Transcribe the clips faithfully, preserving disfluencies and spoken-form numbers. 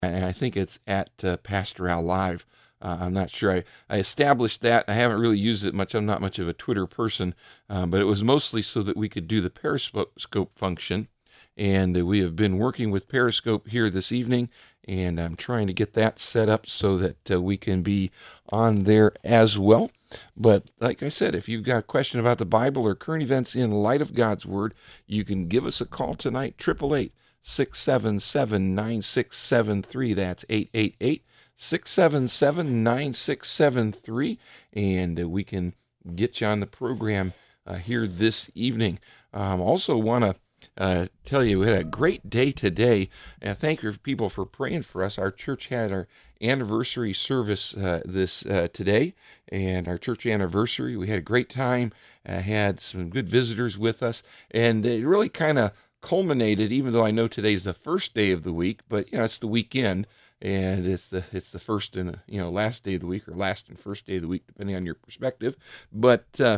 and I think it's at uh, Pastor Al Live. Uh, I'm not sure. I, I established that. I haven't really used it much. I'm not much of a Twitter person, um, but it was mostly so that we could do the Periscope function. And uh, we have been working with Periscope here this evening, and I'm trying to get that set up so that uh, we can be on there as well. But like I said, if you've got a question about the Bible or current events in light of God's Word, you can give us a call tonight, eight eight eight, six seven seven, nine six seven three. That's eight eight eight, six seven seven, nine six seven three, and uh, we can get you on the program uh, here this evening. I um, also want to uh, tell you we had a great day today, and thank you people for praying for us. Our church had our anniversary service uh, this uh, today, and our church anniversary. We had a great time, uh, had some good visitors with us, and it really kind of culminated, even though I know today's the first day of the week, but you know it's the weekend, and it's the it's the first and you know last day of the week, or last and first day of the week, depending on your perspective. But uh,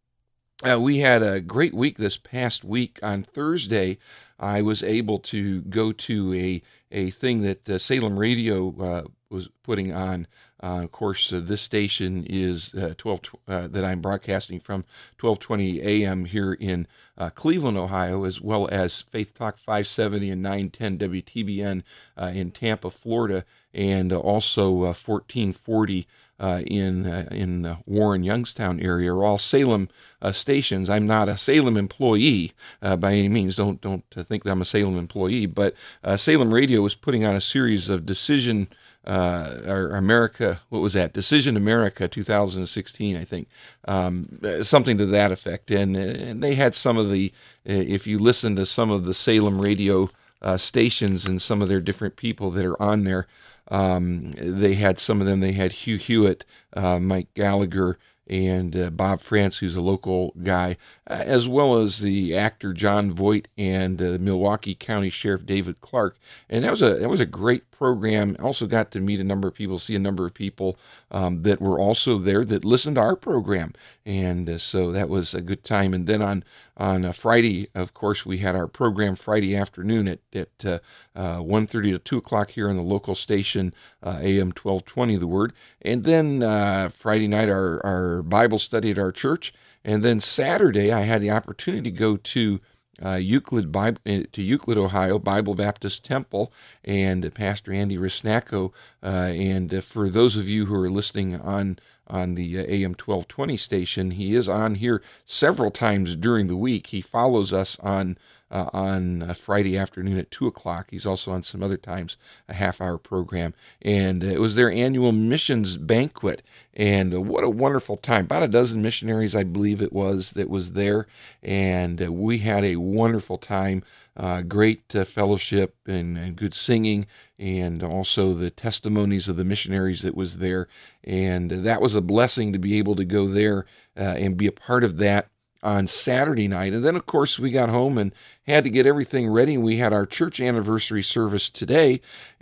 uh, we had a great week this past week. On Thursday, I was able to go to a a thing that uh, Salem Radio uh, was putting on. Uh, of course, uh, this station is uh, twelve uh, that I'm broadcasting from, twelve twenty a.m. here in uh, Cleveland, Ohio, as well as Faith Talk five seventy and nine ten W T B N uh, in Tampa, Florida, and uh, also uh, fourteen forty uh, in uh, in uh, Warren, Youngstown area, are all Salem uh, stations. I'm not a Salem employee uh, by any means. Don't don't uh, think that I'm a Salem employee, but uh, Salem Radio was putting on a series of decision. Uh, or America, what was that? Decision America two thousand sixteen, I think, um, something to that effect. And, and they had some of the, if you listen to some of the Salem radio uh, stations and some of their different people that are on there, um, they had some of them. They had Hugh Hewitt, uh, Mike Gallagher, and uh, Bob France, who's a local guy, uh, as well as the actor John Voight and uh, Milwaukee County Sheriff David Clark. And that was a that was a great program. Also got to meet a number of people, see a number of people um, that were also there that listened to our program, and uh, so that was a good time. And then on on a Friday, of course, we had our program Friday afternoon at at uh, uh, one thirty to two o'clock here on the local station, uh, A M twelve twenty, The Word. And then uh, Friday night, our our Bible study at our church. And then Saturday, I had the opportunity to go to uh, Euclid, Bible, to Euclid, Ohio, Bible Baptist Temple, and Pastor Andy Risnacco. Uh, and uh, for those of you who are listening on on the uh, A M twelve twenty station, he is on here several times during the week. He follows us on Uh, on a Friday afternoon at two o'clock. He's also on some other times, a half-hour program. And uh, it was their annual missions banquet. And uh, what a wonderful time. About a dozen missionaries, I believe it was, that was there. And uh, we had a wonderful time. Uh, great uh, fellowship and, and good singing, and also the testimonies of the missionaries that was there. And uh, that was a blessing to be able to go there uh, and be a part of that on Saturday night. And then, of course, we got home and had to get everything ready. We had our church anniversary service today,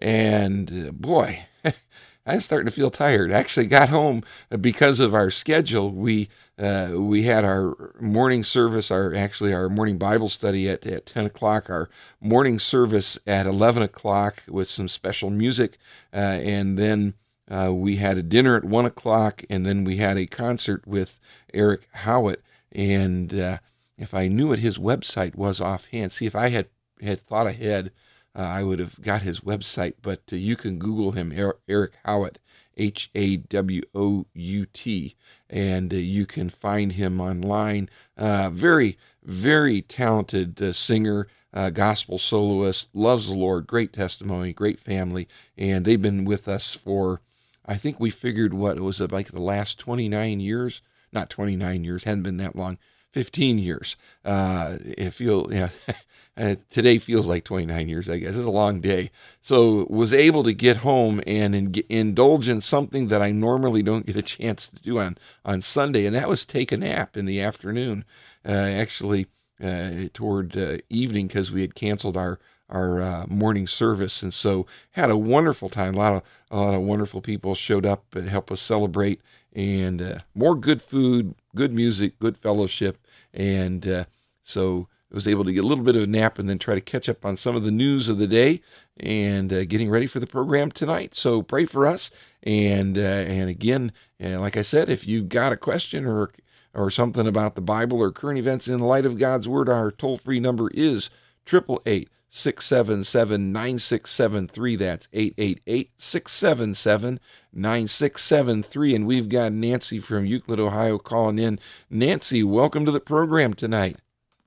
and uh, boy, I'm starting to feel tired. I actually got home because of our schedule. We uh, we had our morning service, our actually our morning Bible study at, at ten o'clock, our morning service at eleven o'clock with some special music, uh, and then uh, we had a dinner at one o'clock, and then we had a concert with Eric Howitt. And uh, if I knew what his website was offhand, see, if I had, had thought ahead, uh, I would have got his website. But uh, you can Google him, Eric Howitt, H A W O U T, and uh, you can find him online. Uh, very, very talented uh, singer, uh, gospel soloist, loves the Lord, great testimony, great family. And they've been with us for, I think we figured, what, it was like the last twenty-nine years? Not twenty-nine years, hadn't been that long, fifteen years. Uh, it feel, yeah, uh, today feels like twenty-nine years, I guess. It's a long day. So was able to get home and in, indulge in something that I normally don't get a chance to do on, on Sunday, and that was take a nap in the afternoon, uh, actually uh, toward uh, evening, because we had canceled our our uh, morning service. And so had a wonderful time. A lot of, a lot of wonderful people showed up and helped us celebrate, and uh, more good food, good music, good fellowship. And uh, so was able to get a little bit of a nap and then try to catch up on some of the news of the day and uh, getting ready for the program tonight. So pray for us. And uh, and again, uh, like I said, if you've got a question or or something about the Bible or current events in light of God's Word, our toll-free number is eight eight eight, six seven seven, nine six seven three. That's eight eight eight, six seven seven, nine six seven three. And we've got Nancy from Euclid, Ohio calling in. Nancy, welcome to the program tonight.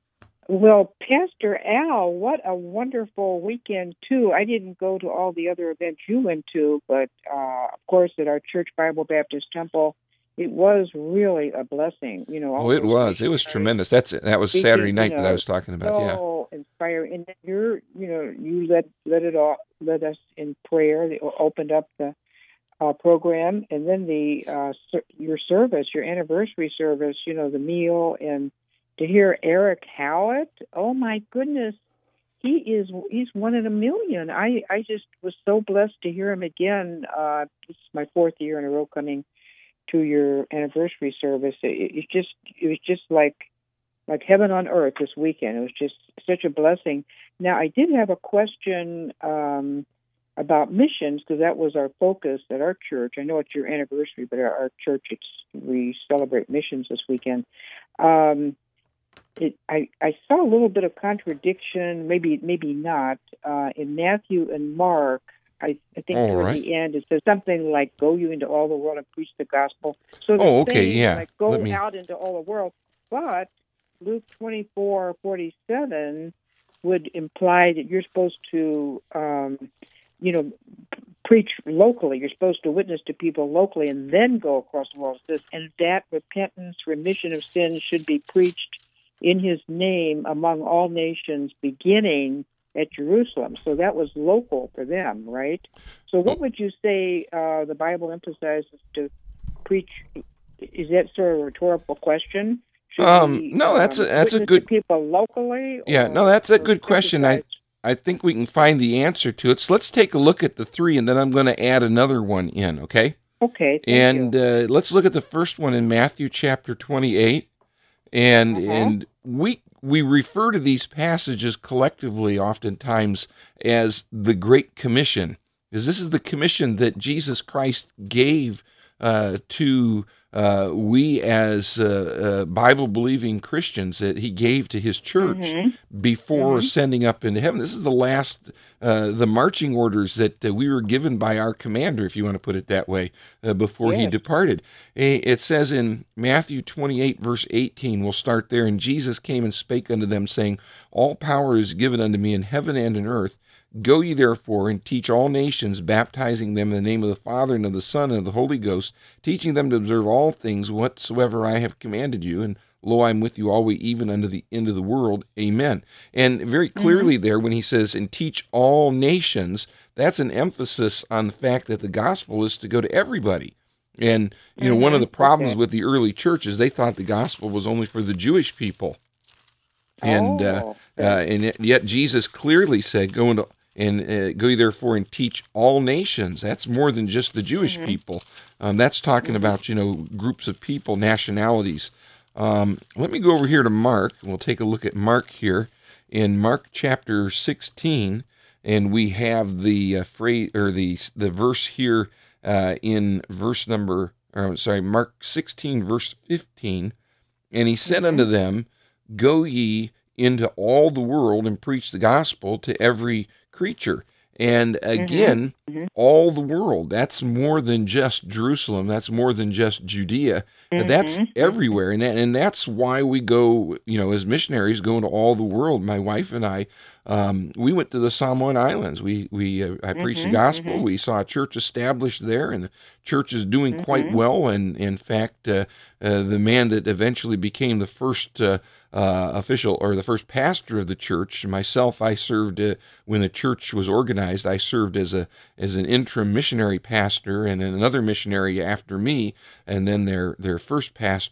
Well, Pastor Al, what a wonderful weekend, too. I didn't go to all the other events you went to, but, uh, of course, at our Church Bible Baptist Temple, it was really a blessing. You know. Oh, it was. It was tremendous. That's That was Saturday night that I was talking about, so yeah. So inspiring. And you're, you know, you led, led it all, led us in prayer. They opened up the uh, program, and then the uh, your service, your anniversary service, you know, the meal, and to hear Eric Howlett, oh my goodness, he is he's one in a million. I, I just was so blessed to hear him again. Uh, this is my fourth year in a row coming to your anniversary service. It, it just it was just like like heaven on earth this weekend. It was just such a blessing. Now I did have a question um, about missions, because that was our focus at our church. I know it's your anniversary, but our, our church it's we celebrate missions this weekend. Um, It, I, I saw a little bit of contradiction, maybe maybe not, uh, in Matthew and Mark. I, I think All toward right. the end it says something like, "Go you into all the world and preach the gospel." So they're Oh, okay, saying, yeah. like, go Let me- out into all the world. But Luke twenty-four forty-seven would imply that you're supposed to, um, you know, preach locally. You're supposed to witness to people locally and then go across the world. It says, and that repentance, remission of sins should be preached in his name among all nations, beginning at Jerusalem. So that was local for them, right? So what would you say uh, the Bible emphasizes to preach? Is that sort of a rhetorical question? Should Um, we, no, that's a- um, that's a witness good- to people locally. Yeah, or- no, that's a or good question. I, emphasize- I think we can find the answer to it. So let's take a look at the three, and then I'm going to add another one in, okay? Okay, thank And you. uh, let's look at the first one in Matthew chapter twenty-eight. And Uh-huh. and we we refer to these passages collectively oftentimes as the Great Commission, because this is the commission that Jesus Christ gave uh, to uh, we as uh, uh, Bible-believing Christians, that he gave to his church Mhm. before Mhm. ascending up into heaven. This is the last, uh, the marching orders that uh, we were given by our commander, if you want to put it that way, uh, before he Yes. departed. Eh, It says in Matthew twenty-eight, verse eighteen, we'll start there, and Jesus came and spake unto them, saying, all power is given unto me in heaven and in earth. Go ye therefore and teach all nations, baptizing them in the name of the Father and of the Son and of the Holy Ghost, teaching them to observe all things whatsoever I have commanded you. And lo, I am with you always, even unto the end of the world. Amen. And very clearly there, when he says, and teach all nations, that's an emphasis on the fact that the gospel is to go to everybody. And, you know, one of the problems Okay. with the early churches, they thought the gospel was only for the Jewish people. And uh, Oh, uh, and yet- yet Jesus clearly said, "Go into and uh, go ye therefore and teach all nations." That's more than just the Jewish people. Um, that's talking about, you know, groups of people, nationalities. Um, let me go over here to Mark. We'll take a look at Mark here in Mark chapter sixteen, and we have the uh, phrase or the the verse here uh, in verse number. Or, sorry, Mark sixteen, verse fifteen. And he said unto them, go ye into all the world and preach the gospel to every creature. And again, Mhm. all the world. That's more than just Jerusalem. That's more than just Judea. That's Mhm. everywhere. And, that, and that's why we go, you know, as missionaries, go into all the world. My wife and I, um, we went to the Samoan Islands. We, we uh, I preached the Mhm, gospel. mhm. We saw a church established there, and the church is doing quite Mhm. well. And in fact, uh, uh, the man that eventually became the first uh, uh, official or the first pastor of the church, myself, I served uh, when the church was organized. I served as a as an interim missionary pastor, and then another missionary after me, and then their their first pastor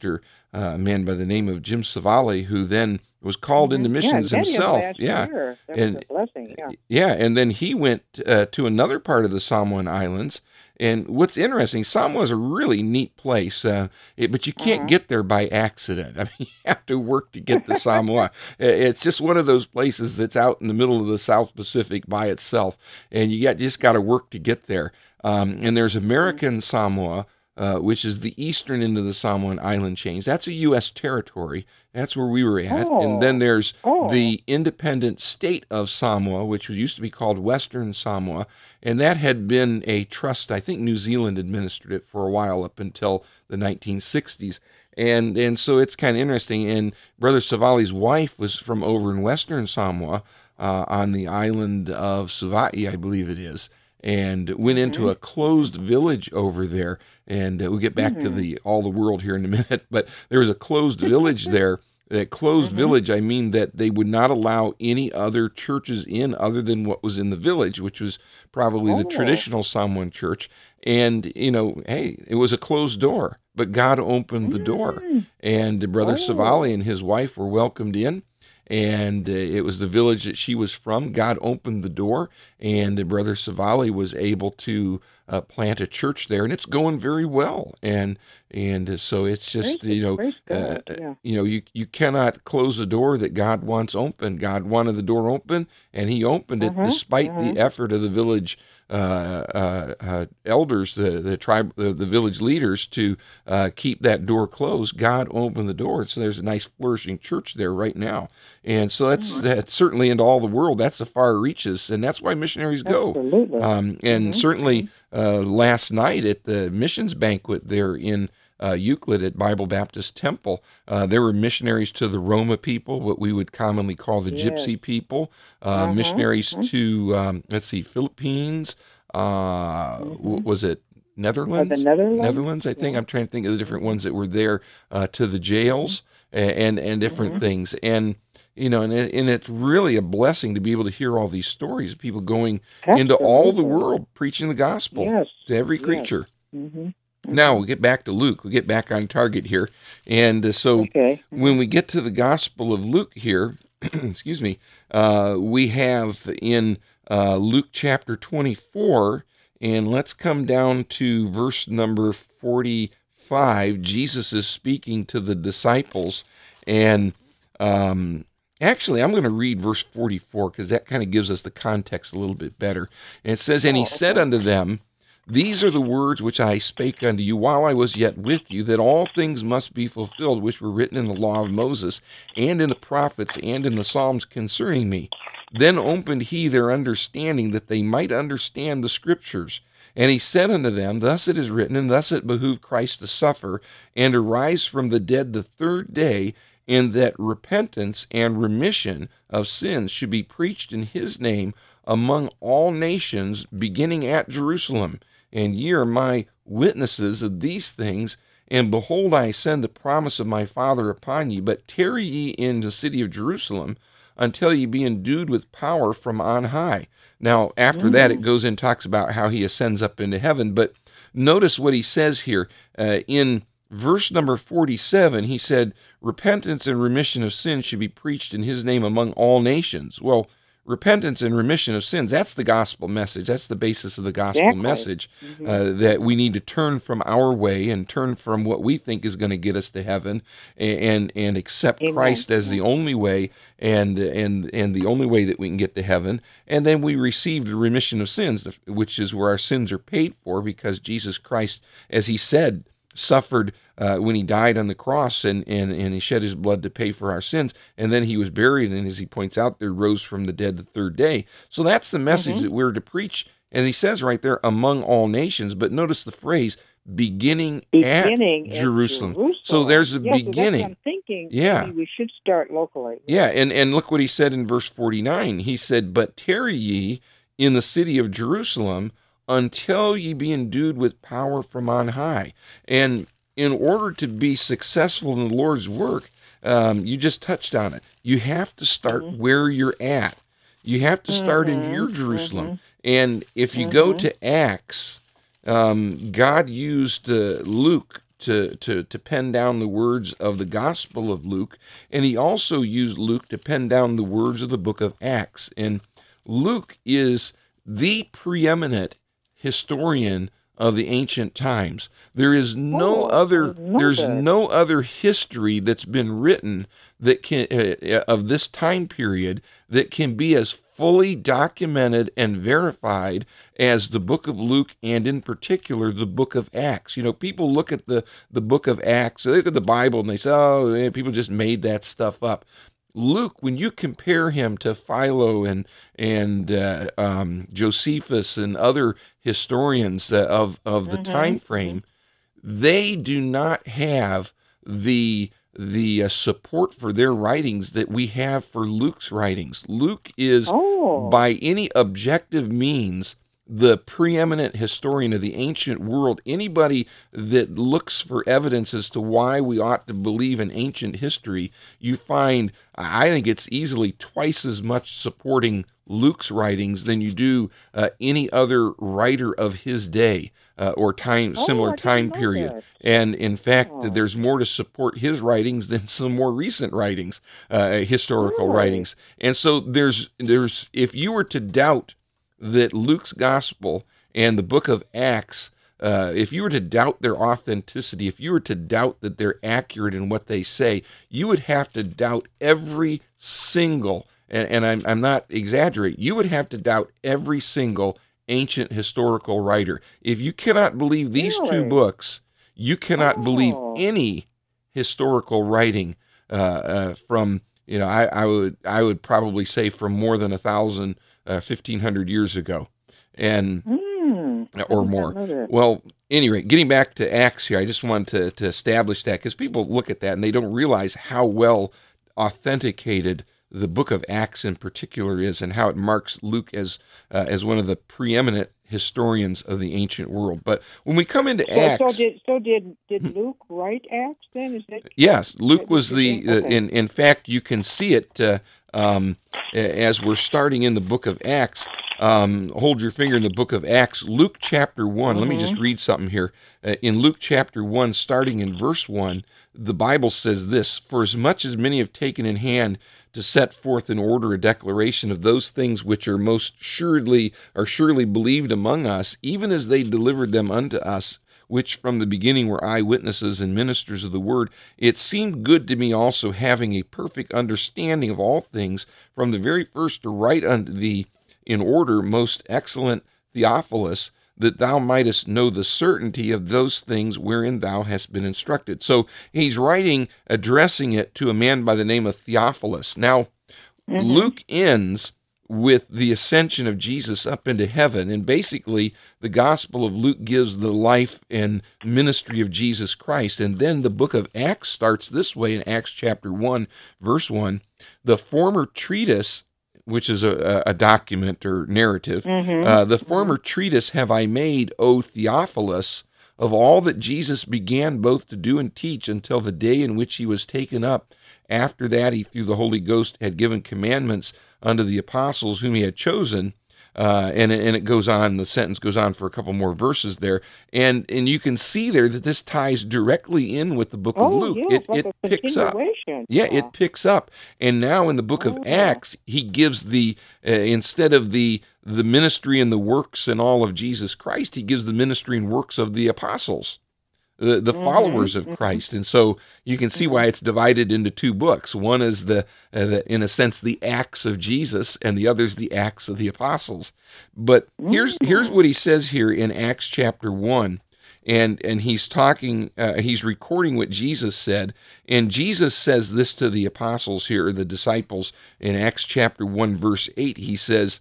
uh, a man by the name of Jim Savali, who then was called Mm-hmm. into missions Yeah, himself. last Yeah, year. That and was a blessing. Yeah. yeah, and then he went uh, to another part of the Samoan Islands. And what's interesting, Samoa is a really neat place, uh, it, but you can't Uh-huh. get there by accident. I mean, you have to work to get to Samoa. It's just one of those places that's out in the middle of the South Pacific by itself, and you got just got to work to get there. Um, and there's American Samoa, uh, which is the eastern end of the Samoan island chains. That's a U S territory. That's where we were at. Oh. And then there's Oh. the independent state of Samoa, which used to be called Western Samoa. And that had been a trust. I think New Zealand administered it for a while up until the nineteen sixties. And and so it's kind of interesting. And Brother Savali's wife was from over in Western Samoa uh, on the island of Suvai, I believe it is, and went into a closed village over there. And uh, we'll get back to the all the world here in a minute. But there was a closed village there. That closed Mhm. village, I mean that they would not allow any other churches in other than what was in the village, which was probably the Oh. traditional Samoan church. And, you know, hey, it was a closed door, but God opened the door. Mm. And Brother Oh. Savali and his wife were welcomed in. And uh, it was the village that she was from. God opened the door, and uh, Brother Savali was able to uh, plant a church there, and it's going very well. And and uh, so it's just Praise- you know praise uh, God, yeah. you know you you cannot close a door that God wants open. God wanted the door open, and He opened it Uh-huh, despite uh-huh. the effort of the village uh, uh, uh, elders, the the tribe, the, the village leaders to uh, keep that door closed. God opened the door, so there's a nice flourishing church there right now. And so that's Mm-hmm. that's certainly into all the world. That's the far reaches, and that's why missionaries go. Absolutely. Um, and Mhm, certainly uh, last night at the missions banquet there in uh, Euclid at Bible Baptist Temple, uh, there were missionaries to the Roma people, what we would commonly call the Yes. Gypsy people, uh, Uh-huh, missionaries mhm. to, um, let's see, Philippines, uh, w- Mhm. was it Or Netherlands? the Netherlands? Netherlands, I think. Yeah. I'm trying to think of the different ones that were there uh, to the jails a- and and different Mhm. things. And you know, and it, and it's really a blessing to be able to hear all these stories of people going into all the Absolutely. world preaching the gospel Yes. to every Yes. creature. Mm-hmm. Now we get back to Luke. We get back on target here, and uh, so Okay. when we get to the Gospel of Luke here, excuse me, uh, we have in uh, Luke chapter twenty-four, and let's come down to verse number forty-five. Jesus is speaking to the disciples, and um, actually, I'm going to read verse forty-four because that kind of gives us the context a little bit better. And it says, "And he Oh, said okay. unto them, These are the words which I spake unto you while I was yet with you, that all things must be fulfilled which were written in the law of Moses, and in the prophets, and in the Psalms concerning me. Then opened he their understanding, that they might understand the Scriptures. And he said unto them, Thus it is written, and thus it behooved Christ to suffer, and to rise from the dead the third day, in that repentance and remission of sins should be preached in his name among all nations, beginning at Jerusalem. And ye are my witnesses of these things. And behold, I send the promise of my Father upon you. But tarry ye in the city of Jerusalem until ye be endued with power from on high." Now, after that, it goes and talks about how he ascends up into heaven. But notice what he says here. Uh, in verse number forty-seven, he said, "Repentance and remission of sins should be preached in his name among all nations." Well, repentance and remission of sins, that's the gospel message. That's the basis of the gospel Exactly. message, Mhm. uh, that we need to turn from our way and turn from what we think is going to get us to heaven, and and, and accept Amen. Christ as the only way, and and and the only way that we can get to heaven. And then we receive the remission of sins, which is where our sins are paid for, because Jesus Christ, as he said, suffered uh, when he died on the cross, and, and, and he shed his blood to pay for our sins, and then he was buried, and as he points out there, rose from the dead the third day. So that's the message Mhm. that we're to preach, and he says right there, among all nations. But notice the phrase, beginning, Beginning at at Jerusalem. Jerusalem. So there's a Yeah, so that's beginning. what I'm thinking. Yeah. Maybe we should start locally. Yeah, and, and look what he said in verse forty-nine. He said, "But tarry ye in the city of Jerusalem until ye be endued with power from on high." And in order to be successful in the Lord's work, um, you just touched on it. You have to start Mhm. where you're at. You have to start in Mhm, your Jerusalem. mhm. And if you go Mhm. to Acts, um, God used uh, Luke to, to, to pen down the words of the Gospel of Luke, and he also used Luke to pen down the words of the book of Acts. And Luke is the preeminent historian of the ancient times. There is no Oh, other I love there's it. no other history that's been written that can uh, of this time period that can be as fully documented and verified as the book of Luke, and in particular the book of Acts. You know, people look at the the book of Acts, they look at the Bible, and they say, "Oh, eh, people just made that stuff up." Luke, when you compare him to Philo and and uh, um, Josephus and other historians uh, of of the time frame, they do not have the the uh, support for their writings that we have for Luke's writings. Luke is, Oh, by any objective means, the preeminent historian of the ancient world. Anybody that looks for evidence as to why we ought to believe in ancient history, you find, I think it's easily twice as much supporting Luke's writings than you do uh, any other writer of his day uh, or time oh, similar I time didn't know period. that. And in fact, Oh, there's more to support his writings than some more recent writings, uh, historical really? writings. And so there's there's if you were to doubt that Luke's gospel and the book of Acts, uh, if you were to doubt their authenticity, if you were to doubt that they're accurate in what they say, you would have to doubt every single, and, and I'm, I'm not exaggerating, you would have to doubt every single ancient historical writer. If you cannot believe these two Really? books, you cannot believe Oh, any historical writing uh, uh, from, you know, I, I would I would probably say from more than a thousand, uh, fifteen hundred years ago, and hmm. I or did not more. know that. Well, anyway, getting back to Acts here, I just wanted to, to establish that because people look at that and they don't realize how well authenticated the book of Acts in particular is, and how it marks Luke as uh, as one of the preeminent historians of the ancient world. But when we come into So, so Acts, did so did did Luke write Acts then? Is that yes, Luke what was you're saying? the. Uh, Okay. in in fact, you can see it uh, um, a- as we're starting in the book of Acts. Um, hold your finger in the book of Acts, Luke chapter one. Let me just Mm-hmm. read something here. Uh, in Luke chapter one, starting in verse one, the Bible says this: "For as much as many have taken in hand to set forth in order a declaration of those things which are most surely are surely believed among us, even as they delivered them unto us, which from the beginning were eyewitnesses and ministers of the word, it seemed good to me also, having a perfect understanding of all things, from the very first to write unto thee in order, most excellent Theophilus, that thou mightest know the certainty of those things wherein thou hast been instructed." So he's writing, addressing it to a man by the name of Theophilus. Now, Mm-hmm. Luke ends with the ascension of Jesus up into heaven, and basically the Gospel of Luke gives the life and ministry of Jesus Christ. And then the book of Acts starts this way in Acts chapter one, verse one: "The former treatise," which is a, a document or narrative, Mm-hmm. uh, "the former treatise have I made, O Theophilus, of all that Jesus began both to do and teach until the day in which he was taken up. After that, he through the Holy Ghost had given commandments unto the apostles whom he had chosen." Uh, and, and it goes on, the sentence goes on for a couple more verses there. And and you can see there that this ties directly in with the book of Oh, Luke. yeah, It it's like it a picks up. continuation. Yeah, Yeah. it picks up. And now in the book of Oh. Acts, he gives the, uh, instead of the the ministry and the works and all of Jesus Christ, he gives the ministry and works of the apostles, the, the Mm-hmm. followers of Mm-hmm. Christ. And so you can see why it's divided into two books. One is the, uh, the in a sense, the Acts of Jesus, and the other is the Acts of the apostles. But here's here's what he says here in Acts chapter one. And and he's talking, uh, he's recording what Jesus said. And Jesus says this to the apostles here, the disciples, in Acts chapter one, verse eight. He says,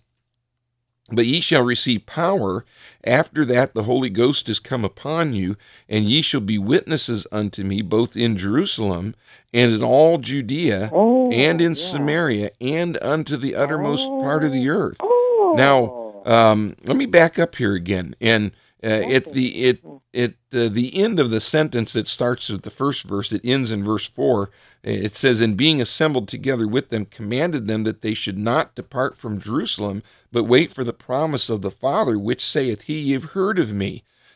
"But ye shall receive power. After that the Holy Ghost is come upon you, and ye shall be witnesses unto me, both in Jerusalem and in all Judea Oh, and in yeah. Samaria and unto the uttermost part of the earth." Oh. Now, um, let me back up here again. And uh, at Okay. the it at uh, the end of the sentence, it starts with the first verse. It ends in verse four. It says, "And being assembled together with them, commanded them that they should not depart from Jerusalem, but wait for the promise of the Father, which saith he, ye have heard of me."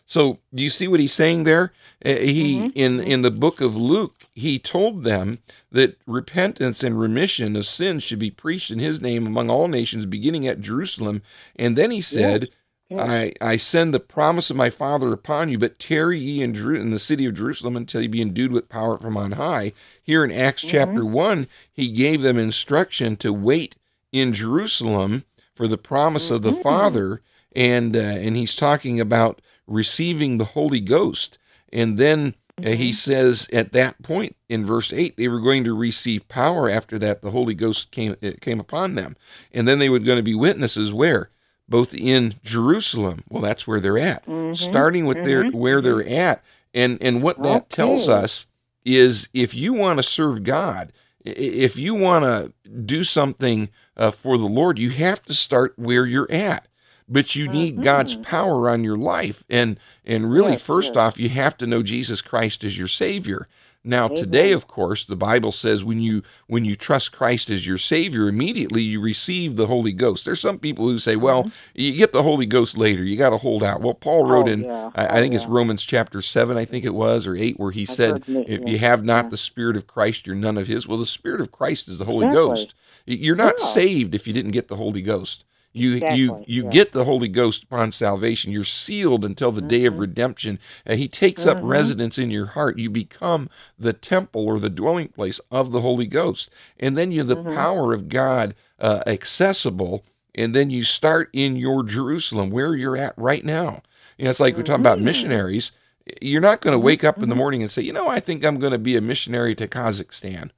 So do you see what he's saying there? Uh, he Mhm. in in the book of Luke, he told them that repentance and remission of sins should be preached in his name among all nations, beginning at Jerusalem. And then he Yes. said, Yes. I, I send the promise of my Father upon you, but tarry ye in, Jeru- in the city of Jerusalem until ye be endued with power from on high. Here in Acts Mhm. chapter one, he gave them instruction to wait in Jerusalem for the promise of the Mhm. Father, and uh, and he's talking about receiving the Holy Ghost. And then uh, he Mhm. says at that point in verse eight, they were going to receive power after that the Holy Ghost came it came upon them. And then they were going to be witnesses where? Both in Jerusalem. Well, that's where they're at. Mhm. Starting with their Mhm. where Mhm. they're at. And and what that tells Okay. us is if you want to serve God, i- if you want to do something uh, for the Lord, you have to start where you're at. But you need God's Mhm. power on your life. And and really, Yes. first Yes. off, you have to know Jesus Christ as your Savior. Now, today, Amen. of course, the Bible says when you when you trust Christ as your Savior, immediately you receive the Holy Ghost. There's some people who say, well, Mhm. you get the Holy Ghost later. You got to hold out. Well, Paul wrote Oh in, yeah. I I Oh think it's yeah. Romans chapter seven, I think it was, or eight, where he I've said, heard it. if Yeah. you have not Yeah. the Spirit of Christ, you're none of his. Well, the Spirit of Christ is the Holy Exactly. Ghost. Y- You're not Yeah. saved if you didn't get the Holy Ghost. You you Exactly. you Yeah. get the Holy Ghost upon salvation. You're sealed until the day of Mhm. redemption. And he takes up Mhm. residence in your heart. You become the temple or the dwelling place of the Holy Ghost. And then you the Mhm. power of God uh, accessible. And then you start in your Jerusalem, where you're at right now. You know, it's like we're talking about Mhm. missionaries. You're not going to Mhm. wake up in the Mhm. morning and say, you know, I think I'm going to be a missionary to Kazakhstan.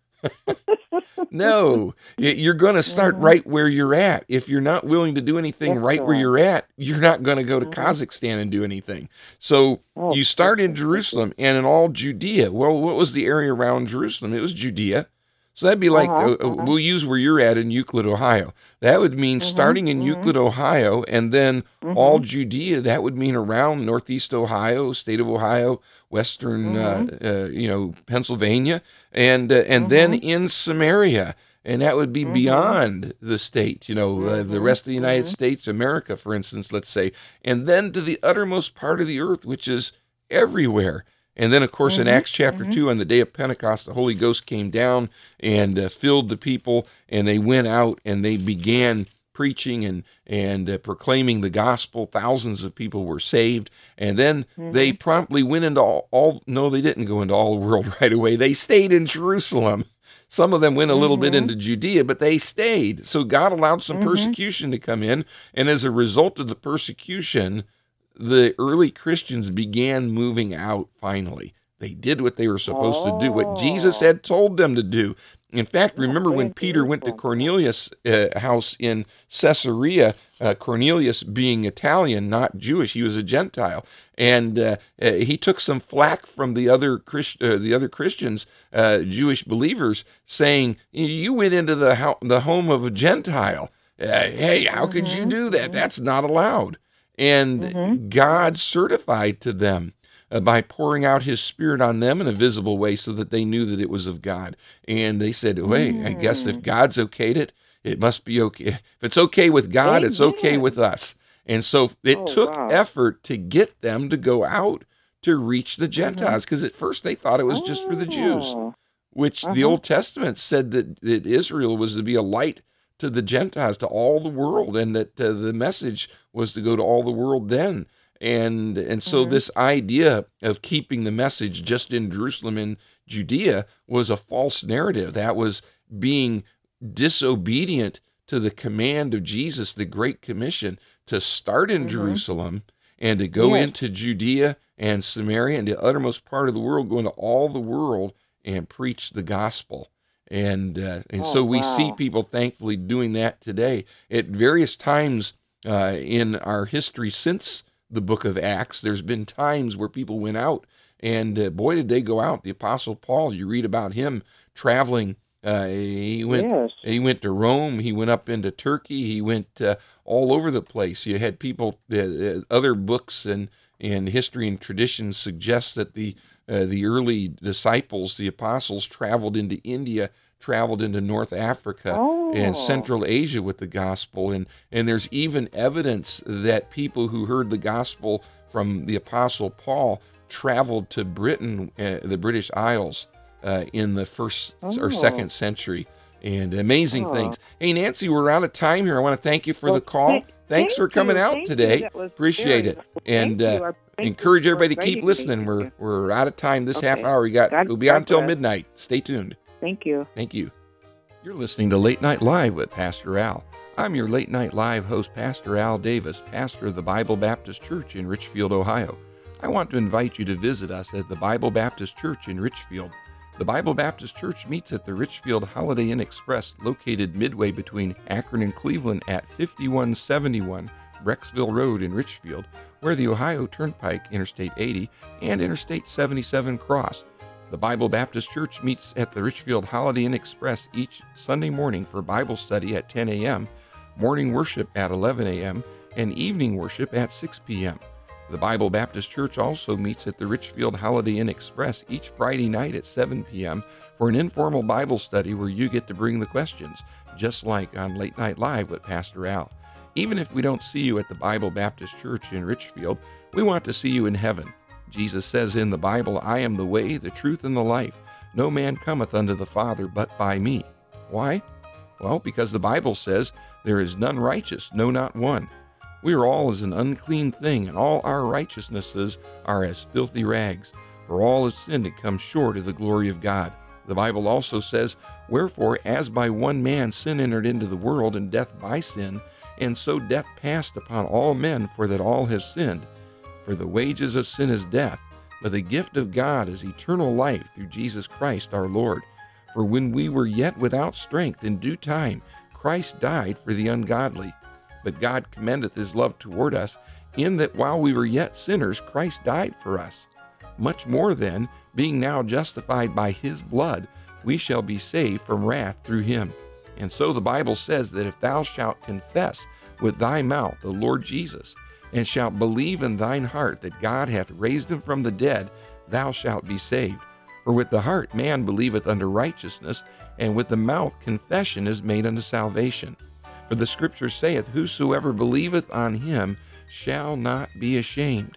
No, y- you're going to start Mhm. right where you're at. If you're not willing to do anything right where Excellent. you're at, you're not going to go to Mhm. Kazakhstan and do anything. So Oh, you thank start in you. Thank you. Jerusalem and in all Judea. Well, what was the area around Jerusalem? It was Judea. So that'd be Uh like, huh. uh, uh, Uh huh. we'll use where you're at in Euclid, Ohio. That would mean Mhm. starting in Mhm. Euclid, Ohio, and then all Mhm. Judea. That would mean around Northeast Ohio, state of Ohio, Western, uh, Mhm. uh, you know, Pennsylvania, and uh, and then Mhm. in Samaria, and that would be Mhm. beyond the state. You know, uh, the Mhm. rest of the United Mhm. States, America, for instance, let's say, and then to the uttermost part of the earth, which is everywhere. And then, of course, in Mhm. Acts chapter Mhm. two, on the day of Pentecost, the Holy Ghost came down and uh, filled the people, and they went out and they began preaching and and uh, proclaiming the gospel. Thousands of people were saved, and then they Mhm. promptly went into all, all. No, they didn't go into all the world right away. They stayed in Jerusalem. Some of them went a little bit Mhm. into Judea, but they stayed. So God allowed some Mhm. persecution to come in, and as a result of the persecution, the early Christians began moving out finally. They did what they were supposed to do, what Jesus Oh. had told them to do. In fact, Yeah. remember Stay when in Peter went to Jerusalem. Yeah. Cornelius' uh, house in Caesarea, uh, Cornelius being Italian, not Jewish, he was a Gentile, and uh, uh, he took some flack from the other Christ- uh, the other Christians, uh, Jewish believers, saying, "You went into the ho- the home of a Gentile. Uh, hey, how could you Mhm. do that? Mhm. That's not allowed." And Mhm. God certified to them uh, by pouring out his Spirit on them in a visible way so that they knew that it was of God. And they said, wait, I guess if Mm. God's okayed it, it must be okay. If it's okay with God, it's okay with Amen. us. And so it Oh took wow. effort to get them to go out to reach the Mhm. Gentiles, because at first they thought it was just for the Jews, Oh. which Uh the huh. Old Testament said that, that Israel was to be a light to the Gentiles, to all the world, and that uh, the message was to go to all the world then. And and so Mhm. this idea of keeping the message just in Jerusalem and Judea was a false narrative. That was being disobedient to the command of Jesus, the Great Commission, to start in Mhm. Jerusalem and to go Yes. into Judea and Samaria and the uttermost part of the world, go into all the world and preach the gospel. And uh, and Oh so we see wow. people thankfully doing that today at various times uh, in our history since the book of Acts. There's been times where people went out, and uh, boy, did they go out. The Apostle Paul, you read about him traveling. Uh, he went Yes. he went to Rome. He went up into Turkey. He went uh, all over the place. You had people. Uh, uh, other books and and history and tradition suggest that the uh, the early disciples, the apostles, traveled into India, traveled into North Africa and Oh. Central Asia with the gospel. And, and there's even evidence that people who heard the gospel from the Apostle Paul traveled to Britain, uh, the British Isles, uh, in the first Oh. or second century. And amazing Oh. things. Hey, Nancy, we're out of time here. I want to thank you for Well, the call. thank- Thanks thank for coming you, out thank you. today. That was Appreciate very it. helpful. And Thank uh, you. I thank encourage you for everybody to keep inviting me. listening. Thank We're you. we're out of time this half Okay. hour. We got God- we'll be on God until bless. midnight. Stay tuned. Thank you. Thank you. You're listening to Late Night Live with Pastor Al. I'm your Late Night Live host, Pastor Al Davis, pastor of the Bible Baptist Church in Richfield, Ohio. I want to invite you to visit us at the Bible Baptist Church in Richfield. The Bible Baptist Church meets at the Richfield Holiday Inn Express, located midway between Akron and Cleveland at fifty-one seventy-one Brecksville Road in Richfield, where the Ohio Turnpike, Interstate eighty, and Interstate seventy-seven cross. The Bible Baptist Church meets at the Richfield Holiday Inn Express each Sunday morning for Bible study at ten a.m., morning worship at eleven a.m., and evening worship at six p.m. The Bible Baptist Church also meets at the Richfield Holiday Inn Express each Friday night at seven p.m. for an informal Bible study where you get to bring the questions, just like on Late Night Live with Pastor Al. Even if we don't see you at the Bible Baptist Church in Richfield, we want to see you in heaven. Jesus says in the Bible, "I am the way, the truth, and the life. No man cometh unto the Father but by me." Why? Well, because the Bible says, "There is none righteous, no, not one. We are all as an unclean thing, and all our righteousnesses are as filthy rags. For all have sinned and come short of the glory of God." The Bible also says, "Wherefore, as by one man sin entered into the world, and death by sin, and so death passed upon all men, for that all have sinned. For the wages of sin is death, but the gift of God is eternal life through Jesus Christ our Lord. For when we were yet without strength, in due time Christ died for the ungodly. But God commendeth his love toward us, in that while we were yet sinners, Christ died for us. Much more then, being now justified by his blood, we shall be saved from wrath through him. And so the Bible says that if thou shalt confess with thy mouth the Lord Jesus, and shalt believe in thine heart that God hath raised him from the dead, thou shalt be saved. For with the heart man believeth unto righteousness, and with the mouth confession is made unto salvation. For the Scripture saith, Whosoever believeth on him shall not be ashamed.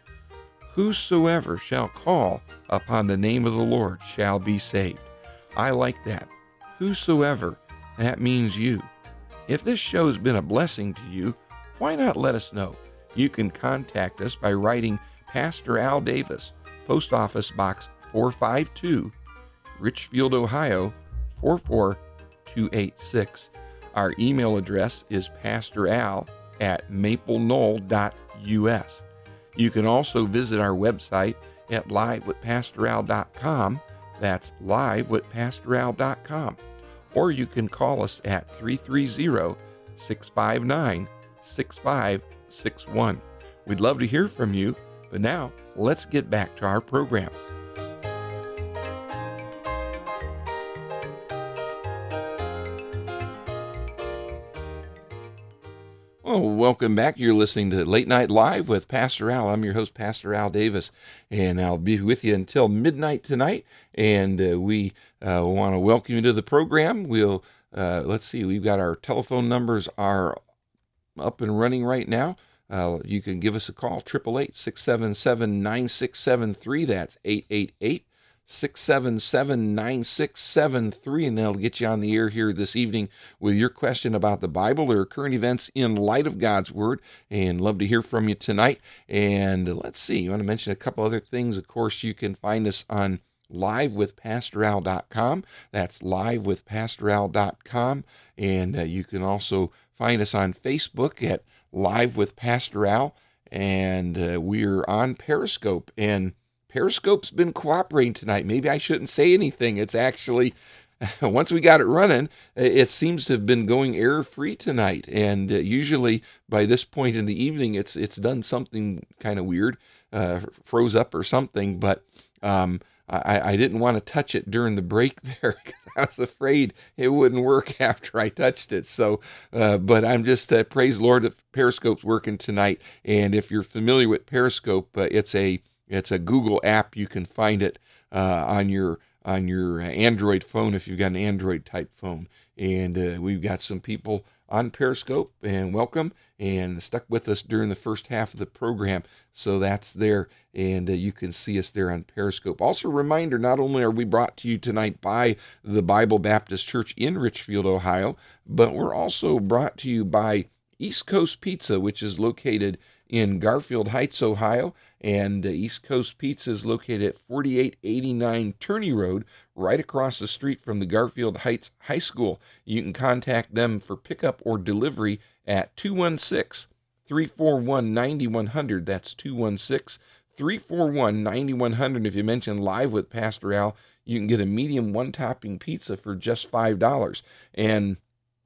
Whosoever shall call upon the name of the Lord shall be saved. I like that. Whosoever, that means you. If this show's been a blessing to you, why not let us know? You can contact us by writing Pastor Al Davis, Post Office Box four five two, Richfield, Ohio four four two eight six. Our email address is pastoral at maple knoll dot u s. You can also visit our website at live with pastor al dot com. That's live with pastor al dot com. Or you can call us at three three zero, six five nine, six five six one. We'd love to hear from you, but now let's get back to our program. Well, welcome back. You're listening to Late Night Live with Pastor Al. I'm your host, Pastor Al Davis, and I'll be with you until midnight tonight. And uh, we uh, want to welcome you to the program. We'll uh, let's see. We've got our telephone numbers are up and running right now. Uh, you can give us a call, eight eight eight, six seven seven, nine six seven three. That's eight eight eight, six seven seven, nine six seven three, and that'll get you on the air here this evening with your question about the Bible or current events in light of God's Word, and love to hear from you tonight. And let's see, you want to mention a couple other things. Of course, you can find us on live with pastor al dot com. That's live with pastor al dot com, and uh, you can also find us on Facebook at Live with Pastor Al, and uh, we're on Periscope, and Periscope's been cooperating tonight. Maybe I shouldn't say anything. It's actually, once we got it running, it seems to have been going error-free tonight, and uh, usually by this point in the evening, it's it's done something kind of weird, uh, froze up or something, but um, I, I didn't want to touch it during the break there because I was afraid it wouldn't work after I touched it. So, uh, but I'm just, uh, praise the Lord that Periscope's working tonight. And if you're familiar with Periscope, uh, it's a it's a Google app. You can find it uh, on your on your Android phone if you've got an Android type phone. And uh, we've got some people on Periscope, and welcome, and stuck with us during the first half of the program. So that's there, and uh, you can see us there on Periscope. Also, a reminder, not only are we brought to you tonight by the Bible Baptist Church in Richfield, Ohio, but we're also brought to you by East Coast Pizza, which is located in Garfield Heights, Ohio, and uh, East Coast Pizza is located at forty-eight eighty-nine Turney Road, right across the street from the Garfield Heights High School. You can contact them for pickup or delivery at two one six, three four one, nine one zero zero. That's two one six, three four one, nine one zero zero. If you mention Live with Pastor Al, you can get a medium one-topping pizza for just five dollars. And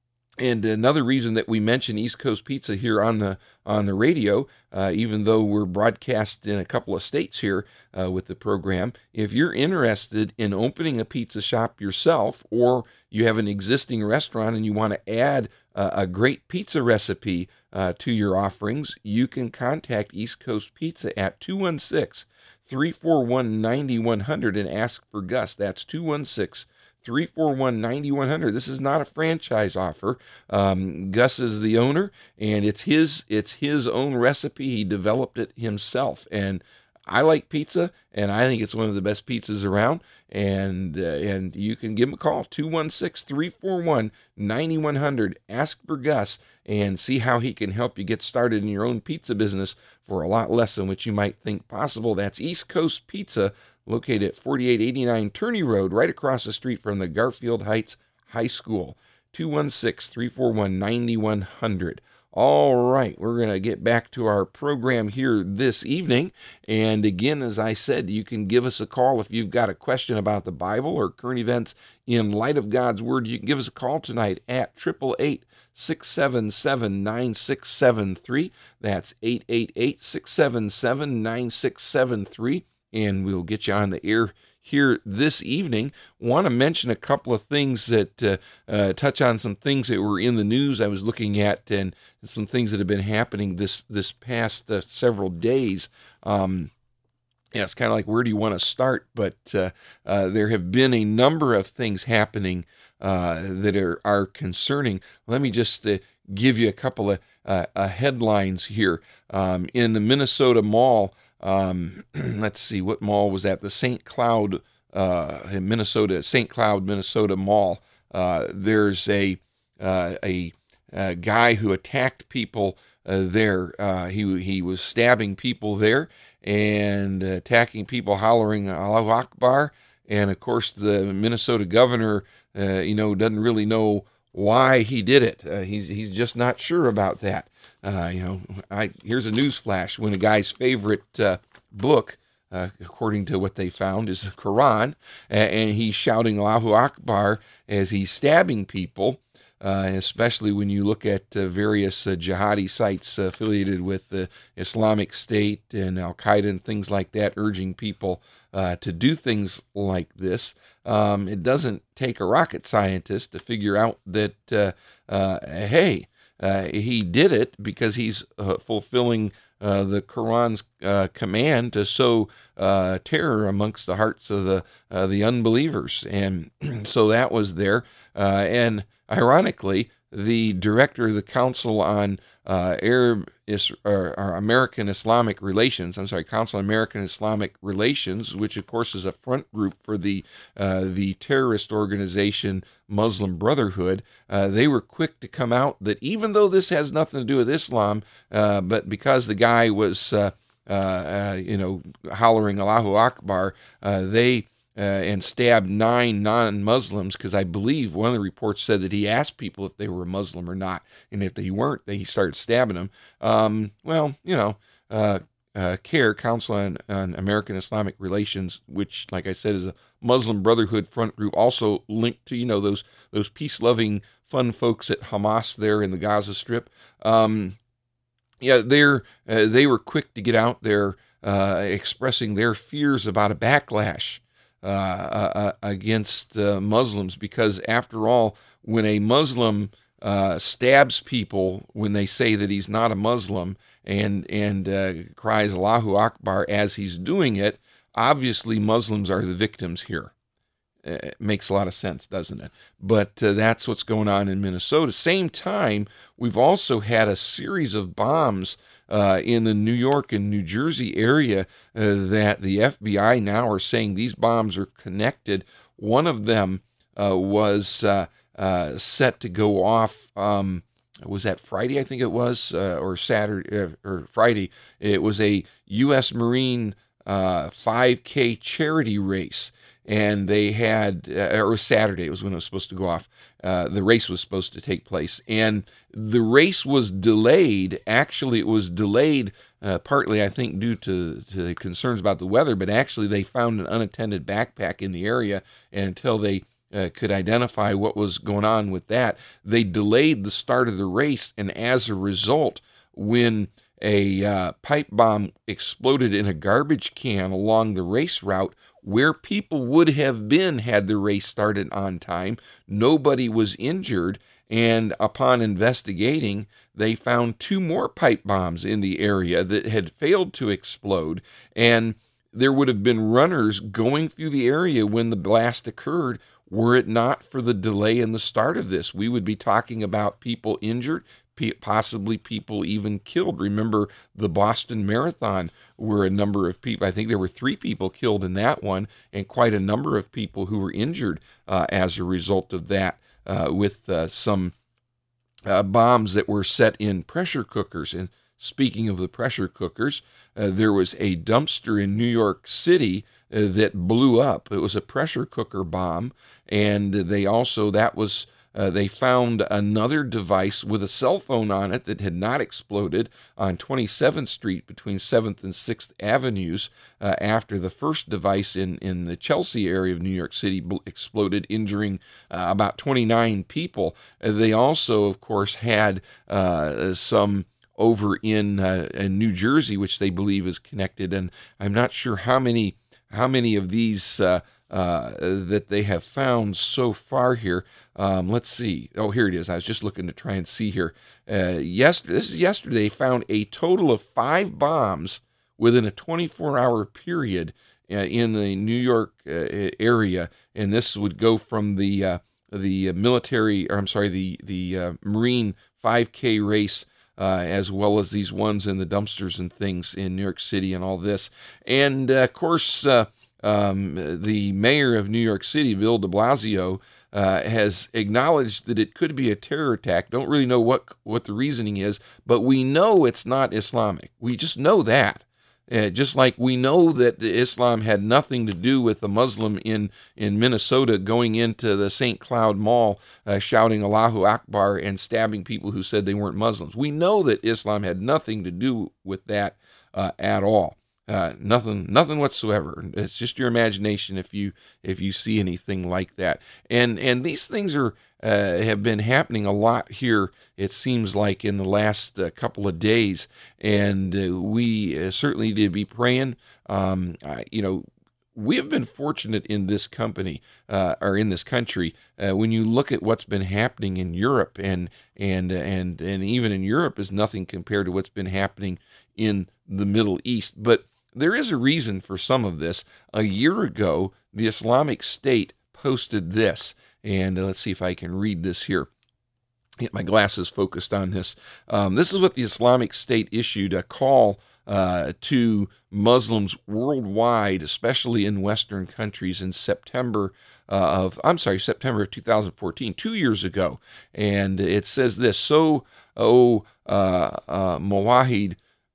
And another reason that we mention East Coast Pizza here on the on the radio, uh, even though we're broadcast in a couple of states here uh, with the program, if you're interested in opening a pizza shop yourself, or you have an existing restaurant and you want to add uh, a great pizza recipe uh, to your offerings, you can contact East Coast Pizza at two one six, three four one, nine one zero zero and ask for Gus. That's two one six, three four one, nine one zero zero. This is not a franchise offer. Um, Gus is the owner, and it's his it's his own recipe. He developed it himself, and I like pizza, and I think it's one of the best pizzas around. And uh, and you can give him a call, two one six, three four one, nine one zero zero. Ask for Gus and see how he can help you get started in your own pizza business for a lot less than what you might think possible. That's East Coast Pizza, located at forty-eight eighty-nine Turney Road, right across the street from the Garfield Heights High School. two one six, three four one, nine one zero zero. All right, we're going to get back to our program here this evening. And again, as I said, you can give us a call if you've got a question about the Bible or current events in light of God's Word. You can give us a call tonight at eight eight eight, six seven seven, nine six seven three. That's eight eight eight, six seven seven, nine six seven three. And we'll get you on the air here this evening. Want to mention a couple of things that uh, uh, touch on some things that were in the news I was looking at, and some things that have been happening this this past uh, several days. Um, yeah, it's kind of like, where do you want to start? But uh, uh, there have been a number of things happening uh, that are, are concerning. Let me just uh, give you a couple of uh, uh, headlines here. Um, in the Minnesota Mall, Um, let's see, what mall was that? The Saint Cloud, uh, in Minnesota, Saint Cloud, Minnesota Mall. Uh, there's a, uh, a, a guy who attacked people uh, there. Uh, he, he was stabbing people there and attacking people, hollering Allahu Akbar. And of course, the Minnesota governor, uh, you know, doesn't really know why he did it. Uh, he's, he's just not sure about that. Uh, you know, I, here's a news flash. When a guy's favorite uh, book, uh, according to what they found, is the Quran, and, and he's shouting Allahu Akbar as he's stabbing people, uh, especially when you look at uh, various uh, jihadi sites affiliated with the Islamic State and Al-Qaeda and things like that, urging people uh, to do things like this. Um, it doesn't take a rocket scientist to figure out that, uh, uh, hey, Uh, he did it because he's uh, fulfilling uh, the Quran's uh, command to sow uh, terror amongst the hearts of the uh, the unbelievers, and so that was there. Uh, and ironically, the director of the Council on uh, Arab Is- or, or American Islamic Relations, I'm sorry, Council on American Islamic Relations, which of course is a front group for the uh, the terrorist organization Muslim Brotherhood, uh, they were quick to come out that even though this has nothing to do with Islam, uh, but because the guy was, uh, uh, uh, you know, hollering Allahu Akbar, uh, they uh, and stabbed nine non-Muslims, because I believe one of the reports said that he asked people if they were Muslim or not, and if they weren't, they started stabbing them. Um, well, you know, uh, uh, CARE, Council on, on American Islamic Relations, which, like I said, is a Muslim Brotherhood front group, also linked to, you know, those those peace-loving, fun folks at Hamas there in the Gaza Strip. Um, yeah, they're uh, they were quick to get out there uh, expressing their fears about a backlash uh, uh, against uh, Muslims, because after all, when a Muslim uh, stabs people when they say that he's not a Muslim and and uh, cries Allahu Akbar as he's doing it, obviously Muslims are the victims here. It makes a lot of sense, doesn't it? But uh, that's what's going on in Minnesota. Same time, we've also had a series of bombs uh, in the New York and New Jersey area uh, that the F B I now are saying these bombs are connected. One of them uh, was uh, uh, set to go off. Um, was that Friday? I think it was, uh, or Saturday uh, or Friday. It was a U S Marine uh, five K charity race. And they had, uh, or it was Saturday, it was when it was supposed to go off. Uh, the race was supposed to take place. And the race was delayed. Actually, it was delayed uh, partly, I think, due to, to concerns about the weather, but actually they found an unattended backpack in the area. And until they uh, could identify what was going on with that, they delayed the start of the race. And as a result, when a uh, pipe bomb exploded in a garbage can along the race route, where people would have been had the race started on time, nobody was injured, and upon investigating, they found two more pipe bombs in the area that had failed to explode, and there would have been runners going through the area when the blast occurred. Were it not for the delay in the start of this, we would be talking about people injured, possibly people even killed. Remember the Boston Marathon, where a number of people, I think there were three people killed in that one, and quite a number of people who were injured uh, as a result of that, uh, with uh, some uh, bombs that were set in pressure cookers. And speaking of the pressure cookers, uh, there was a dumpster in New York City uh, that blew up. It was a pressure cooker bomb, and they also, that was Uh, they found another device with a cell phone on it that had not exploded on twenty-seventh Street between seventh and sixth Avenues uh, after the first device in, in the Chelsea area of New York City bl- exploded, injuring uh, about twenty-nine people. Uh, they also, of course, had uh, some over in, uh, in New Jersey, which they believe is connected. And I'm not sure how many how many of these uh, uh, that they have found so far here. Um, let's see. Oh, here it is. I was just looking to try and see here. Uh, yesterday, this is yesterday, they found a total of five bombs within a twenty-four hour period uh, in the New York uh, area, and this would go from the uh, the military, or I'm sorry, the the uh, Marine five K race, uh, as well as these ones in the dumpsters and things in New York City and all this. And uh, of course, uh, um, the mayor of New York City, Bill de Blasio, Uh, has acknowledged that it could be a terror attack. Don't really know what what the reasoning is, but we know it's not Islamic. We just know that. Uh, just like we know that Islam had nothing to do with a Muslim in, in Minnesota going into the Saint Cloud Mall, uh, shouting Allahu Akbar and stabbing people who said they weren't Muslims. We know that Islam had nothing to do with that uh, at all. Uh, nothing, nothing whatsoever. It's just your imagination if you if you see anything like that. And and these things are uh, have been happening a lot here. It seems like in the last uh, couple of days, and uh, we uh, certainly need to be praying. Um, I, you know. We have been fortunate in this company, uh, or in this country, uh, when you look at what's been happening in Europe, and and and and even in Europe is nothing compared to what's been happening in the Middle East. But there is a reason for some of this. A year ago, the Islamic State posted this, and uh, let's see if I can read this here. Get my glasses focused on this. Um, this is what the Islamic State issued, a call uh, to Muslims worldwide, especially in Western countries, in September uh, of, I'm sorry, September of two thousand fourteen, two years ago. And it says this: So, O uh, uh, Mawahid,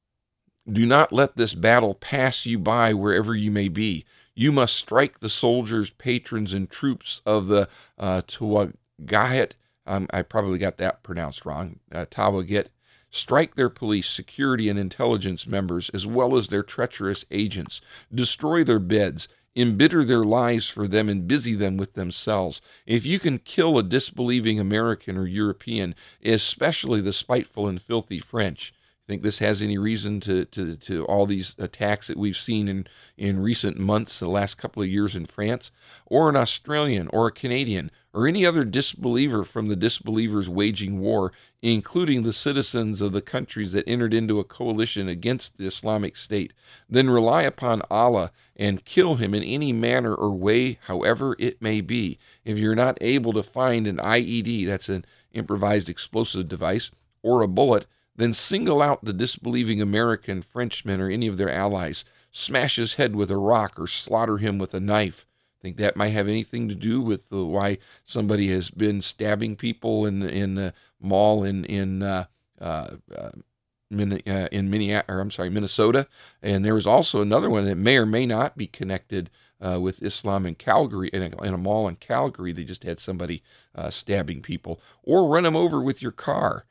do not let this battle pass you by wherever you may be. You must strike the soldiers, patrons, and troops of the uh, Tawagit. Um, I probably got that pronounced wrong. Uh, Tawagit. Strike their police, security, and intelligence members, as well as their treacherous agents. Destroy their beds. Embitter their lives for them and busy them with themselves. If you can kill a disbelieving American or European, especially the spiteful and filthy French, Think this has any reason to, to, to all these attacks that we've seen in, in recent months, the last couple of years in France, or an Australian or a Canadian or any other disbeliever from the disbelievers waging war, including the citizens of the countries that entered into a coalition against the Islamic State, then rely upon Allah and kill him in any manner or way, however it may be. If you're not able to find an I E D, that's an improvised explosive device, or a bullet, then single out the disbelieving American, Frenchmen, or any of their allies, smash his head with a rock, or slaughter him with a knife. Think that might have anything to do with the, why somebody has been stabbing people in in the mall in in uh, uh, uh, Min, uh, in Minneapolis, or I'm sorry, Minnesota. And there was also another one that may or may not be connected uh, with Islam in Calgary, in a, in a mall in Calgary. They just had somebody uh, stabbing people, or run them over with your car.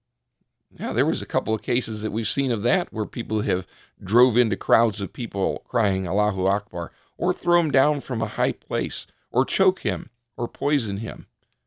Yeah, there was a couple of cases that we've seen of that where people have drove into crowds of people crying Allahu Akbar, or throw him down from a high place, or choke him, or poison him.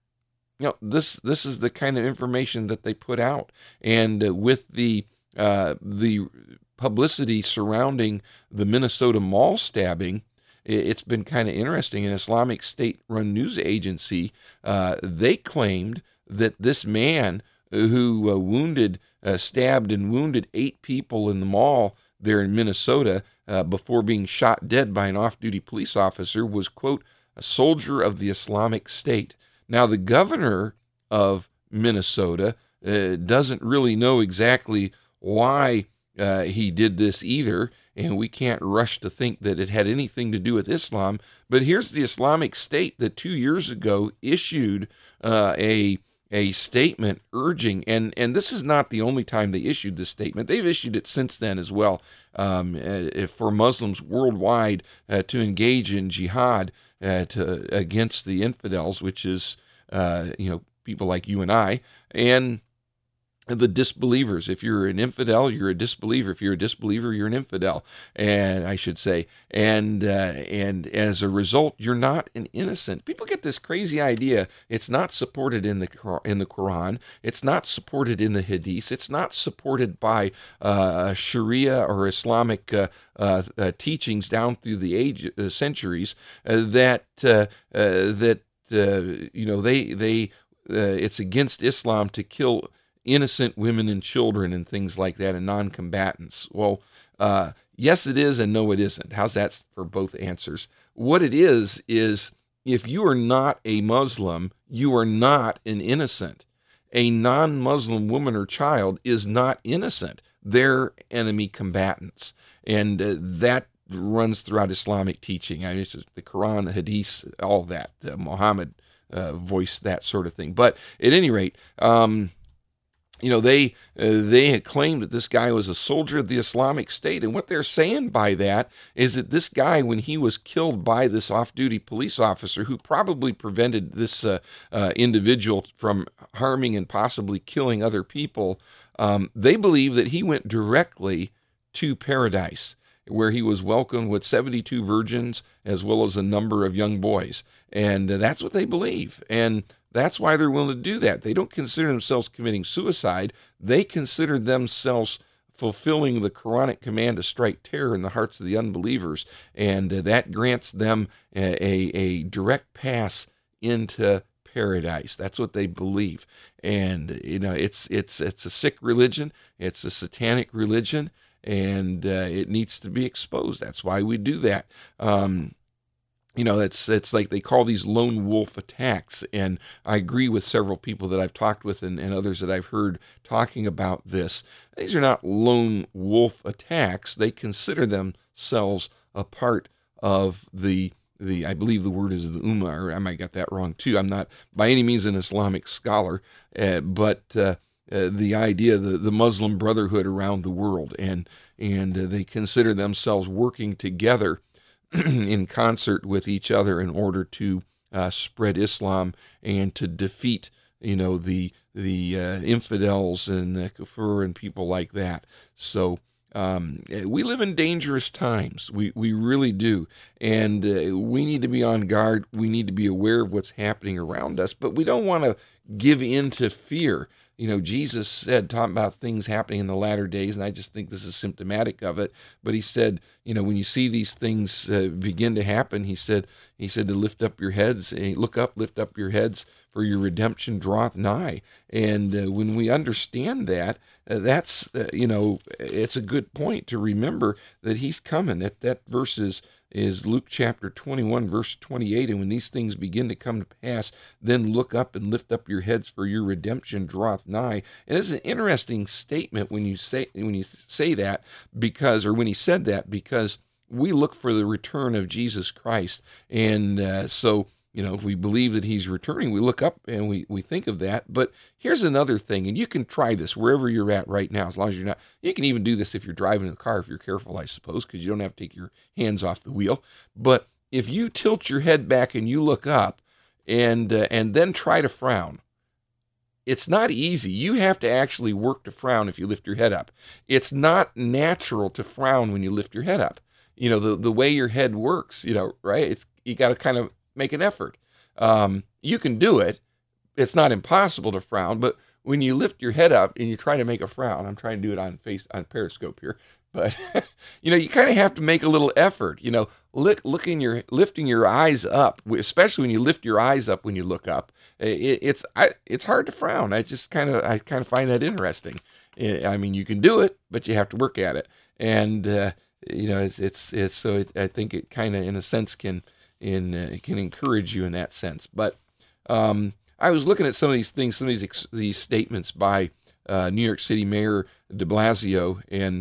You know, this this is the kind of information that they put out, and uh, with the uh, the publicity surrounding the Minnesota mall stabbing, it's been kind of interesting. An Islamic State-run news agency, uh, they claimed that this man who uh, wounded, uh, stabbed and wounded eight people in the mall there in Minnesota uh, before being shot dead by an off-duty police officer was, quote, a soldier of the Islamic State. Now, the governor of Minnesota uh, doesn't really know exactly why uh, he did this either, and we can't rush to think that it had anything to do with Islam. But here's the Islamic State that two years ago issued uh, a a statement urging, and, and this is not the only time they issued this statement. They've issued it since then as well, um, uh, for Muslims worldwide uh, to engage in jihad uh, to, against the infidels, which is, uh, you know, people like you and I, and the disbelievers. If you're an infidel, you're a disbeliever. If you're a disbeliever, you're an infidel, and I should say. And uh, and as a result, you're not an innocent. People get this crazy idea. It's not supported in the in the Quran. It's not supported in the Hadith. It's not supported by uh, Sharia or Islamic uh, uh, uh, teachings down through the age uh, centuries. Uh, that uh, uh, that uh, you know they they uh, it's against Islam to kill innocent women and children and things like that, and non-combatants. Well, uh, yes, it is, and no, it isn't. How's that for both answers? What it is, is if you are not a Muslim, you are not an innocent. A non-Muslim woman or child is not innocent. They're enemy combatants. And uh, that runs throughout Islamic teaching. I mean, it's just the Quran, the Hadith, all that. Uh, Muhammad uh, voiced that sort of thing. But at any rate, um, You know, they uh, they had claimed that this guy was a soldier of the Islamic State, and what they're saying by that is that this guy, when he was killed by this off-duty police officer who probably prevented this uh, uh, individual from harming and possibly killing other people, um, they believe that he went directly to paradise, where he was welcomed with seventy-two virgins as well as a number of young boys. And uh, that's what they believe. And that's why they're willing to do that. They don't consider themselves committing suicide. They consider themselves fulfilling the Quranic command to strike terror in the hearts of the unbelievers. And uh, that grants them a, a, a direct pass into paradise. That's what they believe. And, you know, it's, it's, it's a sick religion. It's a satanic religion. And uh, it needs to be exposed. That's why we do that. Um, you know, it's it's like they call these lone wolf attacks. And I agree with several people that I've talked with and, and others that I've heard talking about this. These are not lone wolf attacks. They consider themselves a part of the, the I believe the word is the Ummah, or I might get that wrong too. I'm not by any means an Islamic scholar, uh, but uh, Uh, the idea, the, the Muslim Brotherhood around the world, and and uh, they consider themselves working together in concert with each other in order to uh, spread Islam and to defeat, you know, the the uh, infidels and the kufur and people like that. So Um, we live in dangerous times. We we really do, and uh, we need to be on guard. We need to be aware of what's happening around us, but we don't want to give in to fear. You know, Jesus said, talking about things happening in the latter days, and I just think this is symptomatic of it. But he said, you know, when you see these things uh, begin to happen, he said, he said to lift up your heads, and look up, lift up your heads, for your redemption draweth nigh. And uh, when we understand that, uh, that's, uh, you know, it's a good point to remember that he's coming. That that verse is, is Luke chapter twenty-one, verse twenty-eight. And when these things begin to come to pass, then look up and lift up your heads, for your redemption draweth nigh. And it's an interesting statement when you say when you say that, because, or when he said that, because we look for the return of Jesus Christ. And uh, so, you know, if we believe that he's returning, we look up and we, we think of that. But here's another thing, and you can try this wherever you're at right now, as long as you're not, you can even do this if you're driving in the car, if you're careful, I suppose, because you don't have to take your hands off the wheel. But if you tilt your head back and you look up and uh, and then try to frown, it's not easy. You have to actually work to frown if you lift your head up. It's not natural to frown when you lift your head up. You know, the, the way your head works, you know, right? It's, you got to kind of make an effort. Um, you can do it. It's not impossible to frown, but when you lift your head up and you try to make a frown, I'm trying to do it on face on Periscope here, but you know, you kind of have to make a little effort. You know, look, looking your lifting your eyes up, especially when you lift your eyes up when you look up. It, it's I, it's hard to frown. I just kind of I kind of find that interesting. I mean, you can do it, but you have to work at it, and uh, you know, it's it's, it's so it, I think it kind of, in a sense, can. In uh, it can encourage you in that sense. But um, I was looking at some of these things, some of these ex- these statements by uh, New York City Mayor De Blasio and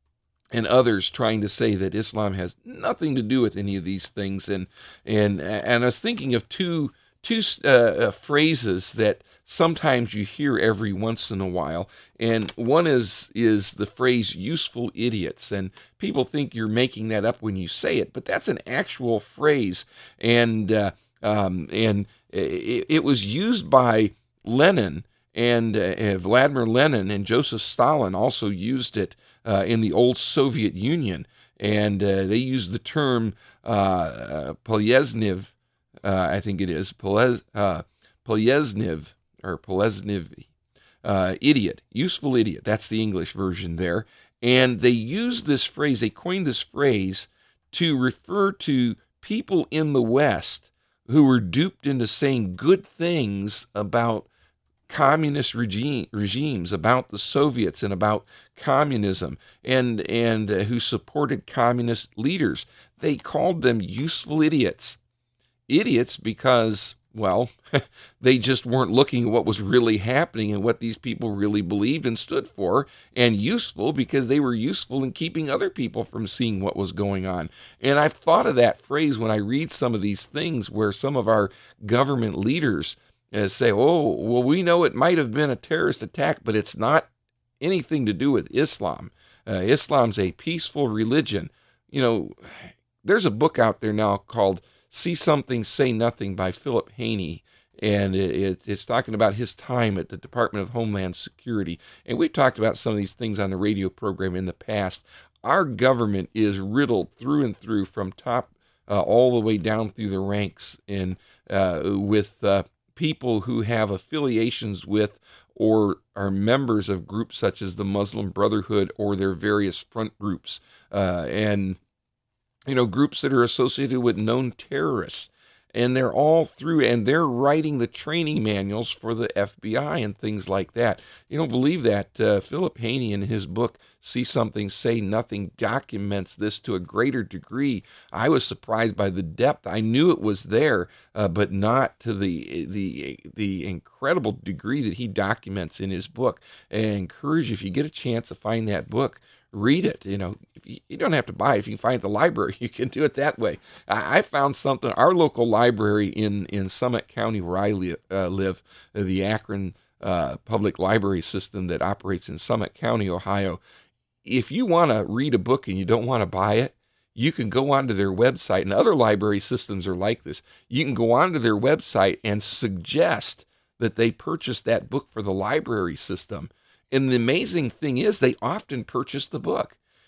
and others, trying to say that Islam has nothing to do with any of these things. And and and I was thinking of two two uh, uh, phrases that sometimes you hear every once in a while, and one is is the phrase "useful idiots," and people think you're making that up when you say it, but that's an actual phrase, and uh, um, and it, it was used by Lenin and uh, Vladimir Lenin, and Joseph Stalin also used it uh, in the old Soviet Union, and uh, they used the term uh, uh, Poleznev, uh, I think it is Polez, uh, Poleznev. or Poleznev, uh, idiot, useful idiot. That's the English version there. And they used this phrase, they coined this phrase to refer to people in the West who were duped into saying good things about communist regime, regimes, about the Soviets and about communism, and, and uh, who supported communist leaders. They called them useful idiots. Idiots because, well, they just weren't looking at what was really happening and what these people really believed and stood for, and useful because they were useful in keeping other people from seeing what was going on. And I've thought of that phrase when I read some of these things where some of our government leaders uh, say, oh, well, we know it might have been a terrorist attack, but it's not anything to do with Islam. Uh, Islam's a peaceful religion. You know, there's a book out there now called See Something, Say Nothing by Philip Haney, and it, it, it's talking about his time at the Department of Homeland Security. And we've talked about some of these things on the radio program in the past. Our government is riddled through and through, from top uh, all the way down through the ranks, and uh, with uh, people who have affiliations with or are members of groups such as the Muslim Brotherhood or their various front groups, uh, and you know, groups that are associated with known terrorists. And they're all through, and they're writing the training manuals for the F B I and things like that. You don't believe that? Uh, Philip Haney, in his book, See Something, Say Nothing, documents this to a greater degree. I was surprised by the depth. I knew it was there, uh, but not to the, the, the incredible degree that he documents in his book. And I encourage you, if you get a chance to find that book, read it. You know, if you, you don't have to buy it. If you can find it at the library, you can do it that way. I, I found something. Our local library in, in Summit County, where I li- uh, live, uh, the Akron uh, Public Library System that operates in Summit County, Ohio. If you want to read a book and you don't want to buy it, you can go onto their website, and other library systems are like this. You can go onto their website and suggest that they purchase that book for the library system. And the amazing thing is they often purchase the book.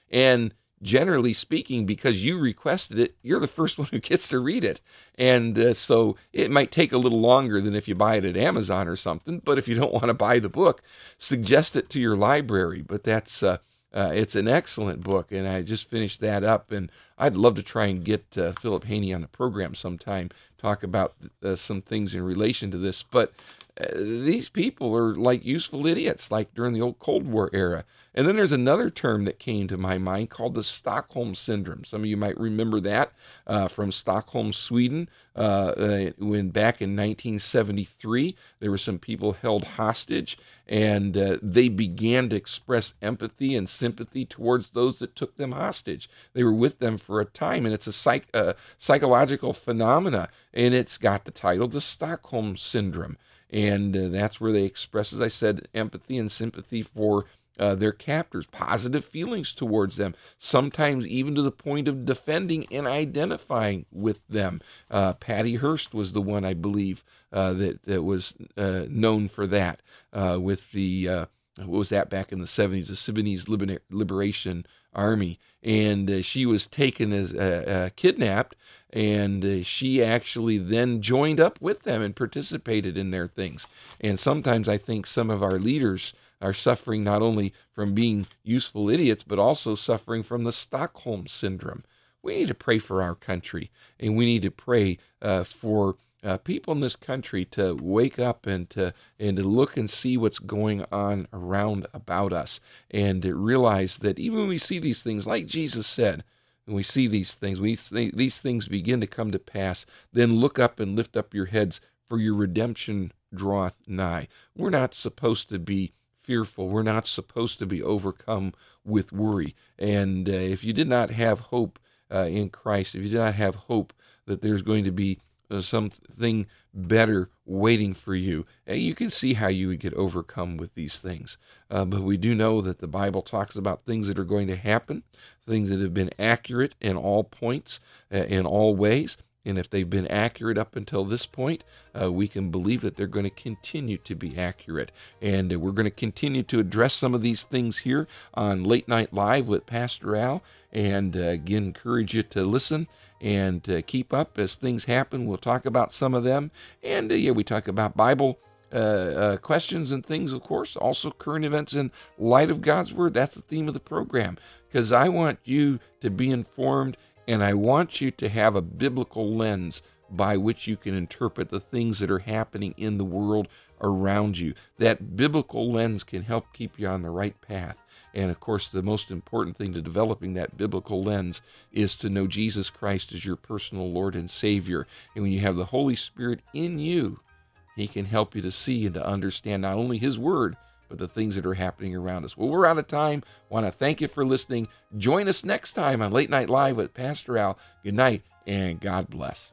And generally speaking, because you requested it, you're the first one who gets to read it. And uh, so it might take a little longer than if you buy it at Amazon or something. But if you don't want to buy the book, suggest it to your library. But that's uh, uh, it's an excellent book, and I just finished that up. And I'd love to try and get uh, Philip Haney on the program sometime, talk about uh, some things in relation to this. But uh, these people are like useful idiots, like during the old Cold War era. And then there's another term that came to my mind called the Stockholm Syndrome. Some of you might remember that uh, from Stockholm, Sweden. Uh, uh, when back in nineteen seventy-three, there were some people held hostage, and uh, they began to express empathy and sympathy towards those that took them hostage. They were with them for a time, and it's a psych, uh, psychological phenomena, and it's got the title, the Stockholm Syndrome. And uh, that's where they express, as I said, empathy and sympathy for Uh, their captors, positive feelings towards them, sometimes even to the point of defending and identifying with them. Uh, Patty Hearst was the one, I believe, uh, that, that was uh, known for that uh, with the, uh, what was that back in the seventies, the Sudanese Liberation Army. And uh, she was taken as uh, uh, kidnapped, and uh, she actually then joined up with them and participated in their things. And sometimes I think some of our leaders are suffering not only from being useful idiots, but also suffering from the Stockholm Syndrome. We need to pray for our country, and we need to pray uh, for uh, people in this country to wake up and to and to look and see what's going on around about us, and to realize that even when we see these things, like Jesus said, when we see these things, we these things begin to come to pass, then look up and lift up your heads, for your redemption draweth nigh. We're not supposed to be fearful. We're not supposed to be overcome with worry. And uh, if you did not have hope uh, in Christ, if you did not have hope that there's going to be uh, something better waiting for you, uh, you can see how you would get overcome with these things. Uh, but we do know that the Bible talks about things that are going to happen, things that have been accurate in all points, uh, in all ways. And if they've been accurate up until this point, uh, we can believe that they're going to continue to be accurate. And uh, we're going to continue to address some of these things here on Late Night Live with Pastor Al. And uh, again, encourage you to listen and uh, keep up as things happen. We'll talk about some of them. And uh, yeah, we talk about Bible uh, uh, questions and things, of course. Also current events in light of God's Word. That's the theme of the program. Because I want you to be informed, and I want you to have a biblical lens by which you can interpret the things that are happening in the world around you. That biblical lens can help keep you on the right path. And of course, the most important thing to developing that biblical lens is to know Jesus Christ as your personal Lord and Savior. And when you have the Holy Spirit in you, He can help you to see and to understand not only His Word, but the things that are happening around us. Well, we're out of time. Want to thank you for listening. Join us next time on Late Night Live with Pastor Al. Good night, and God bless.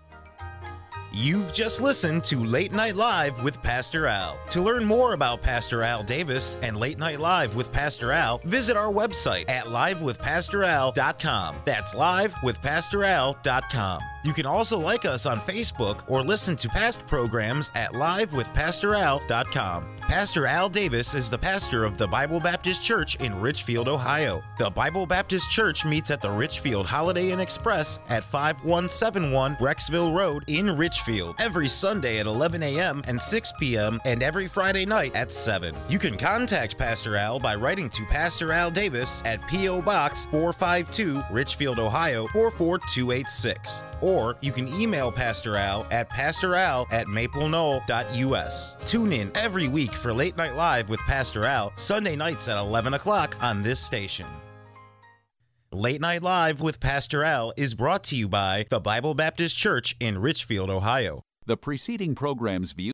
You've just listened to Late Night Live with Pastor Al. To learn more about Pastor Al Davis and Late Night Live with Pastor Al, visit our website at live with pastor al dot com. That's live with pastor al dot com. You can also like us on Facebook or listen to past programs at live with pastor al dot com. Pastor Al Davis is the pastor of the Bible Baptist Church in Richfield, Ohio. The Bible Baptist Church meets at the Richfield Holiday Inn Express at five one seven one Brecksville Road in Richfield every Sunday at eleven a.m. and six p.m. and every Friday night at seven. You can contact Pastor Al by writing to Pastor Al Davis at P O. Box four five two, Richfield, Ohio four four two eight six. Or you can email Pastor Al at pastoral at maple knoll dot u s. Tune in every week for Late Night Live with Pastor Al, Sunday nights at eleven o'clock on this station. Late Night Live with Pastor Al is brought to you by the Bible Baptist Church in Richfield, Ohio. The preceding program's view